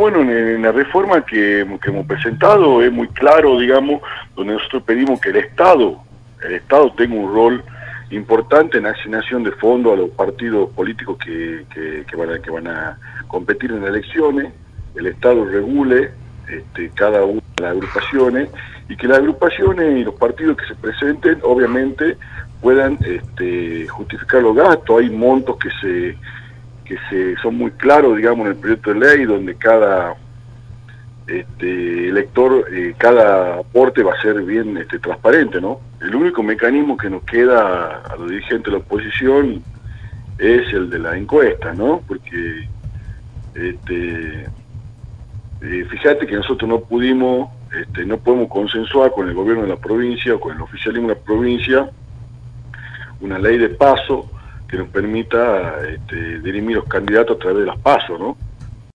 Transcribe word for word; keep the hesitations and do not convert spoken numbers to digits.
bueno, en, en la reforma que, que hemos presentado es muy claro, digamos, donde nosotros pedimos que el Estado, el Estado tenga un rol importante en la asignación de fondos a los partidos políticos que, que, que, van, a, que van a competir en elecciones, el Estado regule este, cada una de las agrupaciones y que las agrupaciones y los partidos que se presenten, obviamente, puedan este, justificar los gastos. Hay montos que se que se son muy claros, digamos, en el proyecto de ley, donde cada este, elector, eh, cada aporte va a ser bien este, transparente, ¿no? El único mecanismo que nos queda a los dirigentes de la oposición es el de la encuesta, ¿no? Porque este, eh, fíjate que nosotros no pudimos, este, no podemos consensuar con el gobierno de la provincia o con el oficialismo de la provincia una ley de paso que nos permita este, dirimir los candidatos a través de las pasos, ¿no?